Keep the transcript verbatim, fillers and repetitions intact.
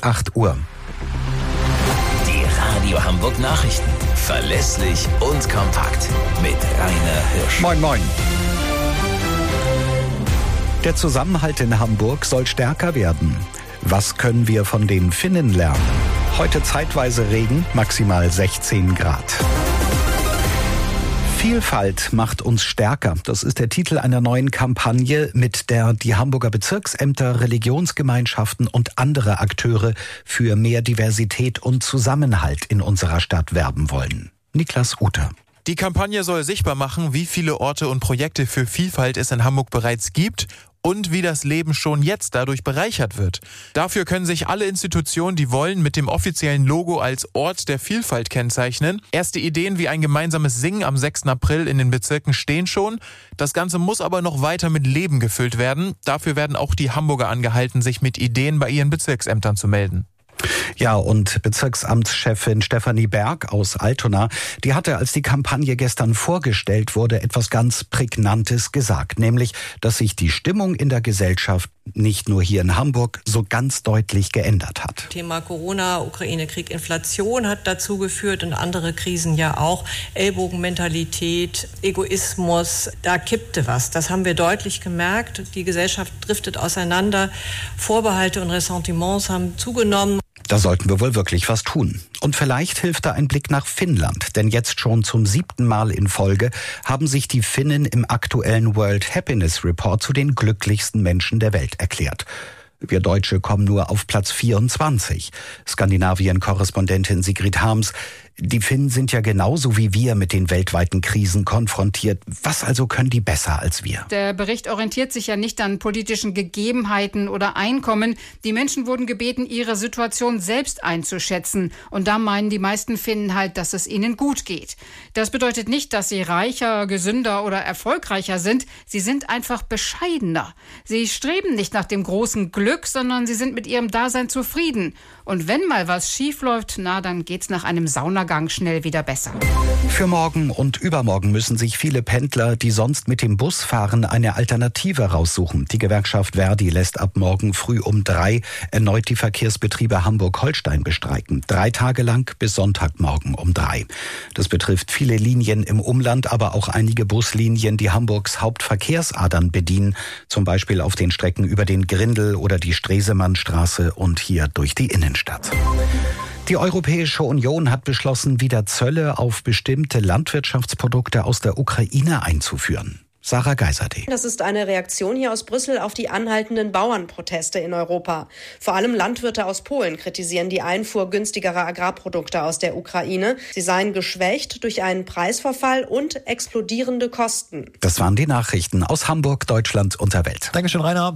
acht Uhr. Die Radio Hamburg Nachrichten. Verlässlich und kompakt. Mit Rainer Hirsch. Moin, moin. Der Zusammenhalt in Hamburg soll stärker werden. Was können wir von den Finnen lernen? Heute zeitweise Regen, maximal sechzehn Grad. Vielfalt macht uns stärker. Das ist der Titel einer neuen Kampagne, mit der die Hamburger Bezirksämter, Religionsgemeinschaften und andere Akteure für mehr Diversität und Zusammenhalt in unserer Stadt werben wollen. Niklas Uter. Die Kampagne soll sichtbar machen, wie viele Orte und Projekte für Vielfalt es in Hamburg bereits gibt und wie das Leben schon jetzt dadurch bereichert wird. Dafür können sich alle Institutionen, die wollen, mit dem offiziellen Logo als Ort der Vielfalt kennzeichnen. Erste Ideen wie ein gemeinsames Singen am sechsten April in den Bezirken stehen schon. Das Ganze muss aber noch weiter mit Leben gefüllt werden. Dafür werden auch die Hamburger angehalten, sich mit Ideen bei ihren Bezirksämtern zu melden. Ja, und Bezirksamtschefin Stefanie Berg aus Altona, die hatte, als die Kampagne gestern vorgestellt wurde, etwas ganz Prägnantes gesagt, nämlich, dass sich die Stimmung in der Gesellschaft nicht nur hier in Hamburg so ganz deutlich geändert hat. Thema Corona, Ukraine-Krieg, Inflation hat dazu geführt und andere Krisen ja auch. Ellbogenmentalität, Egoismus, da kippte was. Das haben wir deutlich gemerkt. Die Gesellschaft driftet auseinander. Vorbehalte und Ressentiments haben zugenommen. Da sollten wir wohl wirklich was tun. Und vielleicht hilft da ein Blick nach Finnland, denn jetzt schon zum siebten Mal in Folge haben sich die Finnen im aktuellen World Happiness Report zu den glücklichsten Menschen der Welt erklärt. Wir Deutsche kommen nur auf Platz vierundzwanzig. Skandinavien-Korrespondentin Sigrid Harms. Die Finnen sind ja genauso wie wir mit den weltweiten Krisen konfrontiert. Was also können die besser als wir? Der Bericht orientiert sich ja nicht an politischen Gegebenheiten oder Einkommen. Die Menschen wurden gebeten, ihre Situation selbst einzuschätzen. Und da meinen die meisten Finnen halt, dass es ihnen gut geht. Das bedeutet nicht, dass sie reicher, gesünder oder erfolgreicher sind. Sie sind einfach bescheidener. Sie streben nicht nach dem großen Glück, sondern sie sind mit ihrem Dasein zufrieden. Und wenn mal was schief läuft, na, dann geht's nach einem Saunagang schnell wieder besser. Für morgen und übermorgen müssen sich viele Pendler, die sonst mit dem Bus fahren, eine Alternative raussuchen. Die Gewerkschaft Verdi lässt ab morgen früh um drei erneut die Verkehrsbetriebe Hamburg-Holstein bestreiken. Drei Tage lang bis Sonntagmorgen um drei. Das betrifft viele Linien im Umland, aber auch einige Buslinien, die Hamburgs Hauptverkehrsadern bedienen. Zum Beispiel auf den Strecken über den Grindel oder die Stresemannstraße und hier durch die Innenstadt. Die Europäische Union hat beschlossen, wieder Zölle auf bestimmte Landwirtschaftsprodukte aus der Ukraine einzuführen. Sarah Geiserde. Das ist eine Reaktion hier aus Brüssel auf die anhaltenden Bauernproteste in Europa. Vor allem Landwirte aus Polen kritisieren die Einfuhr günstigerer Agrarprodukte aus der Ukraine. Sie seien geschwächt durch einen Preisverfall und explodierende Kosten. Das waren die Nachrichten aus Hamburg, Deutschland und der Welt. Dankeschön, Rainer.